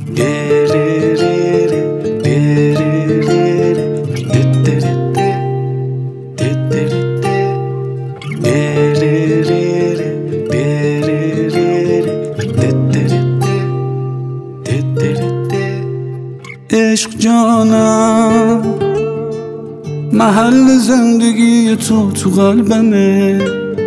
عشق جانم، محل زندگی تو قلبمه.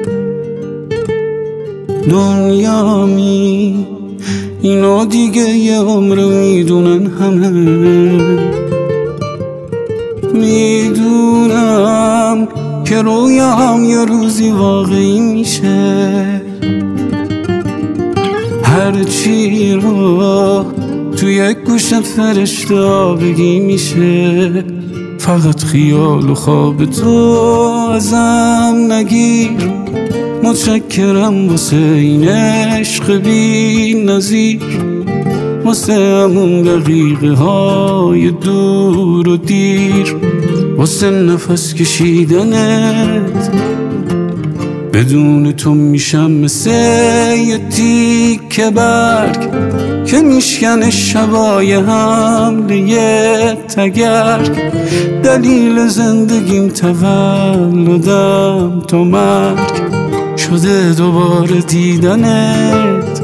دنیامی اینو دیگه یه عمر میدونن همه. میدونم که رویام یه روزی واقعی میشه. هرچی رو توی یک گوشت فرشته بگی میشه. فقط خیال و خواب تو ازم نگیر. متشکرم واسه این عشق بی نظیر، واسه همون دقیقه های دور و دیر، واسه نفس کشیدنت. بدون تو میشم مثل یه تیکه برگ که میشکنه شبای حمله یه تگرگ. دلیل زندگیم تولدم تا مرگ شده دوباره دیدنت.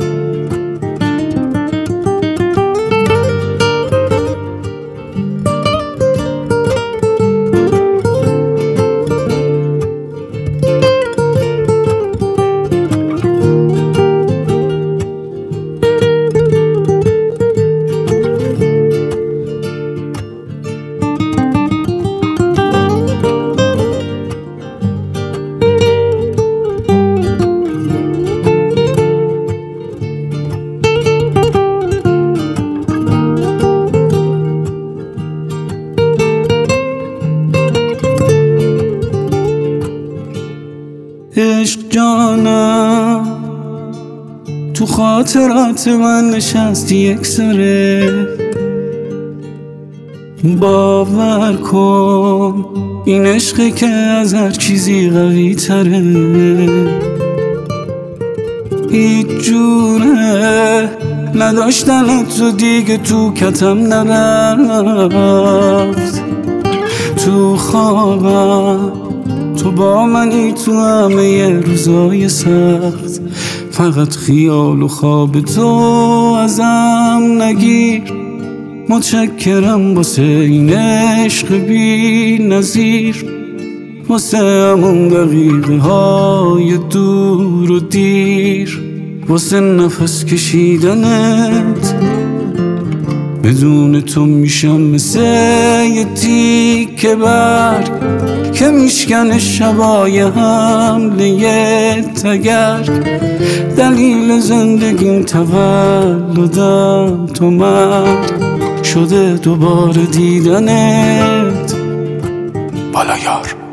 عشق جانم، تو خاطرات من نشستی یک سره. باور کن این عشقی که از هر چیزی قوی تره. هیچ جوره نداشتنت تو دیگه تو کتم نرفت. تو خوابم تو با منی تو همه روزای سخت. فقط خیال و خواب تو ازم نگیر. متشکرم واسه این عشق بی نظیر، واسه همون دقیقه های دور و دیر، واسه نفس کشیدنت. بدون تو میشم مثل یه تیکه برگ که میشکنه شبای حمله یه تگرگ. دلیل زندگیم تولدم تا مرگ شده دوباره دیدنت. بالا یار.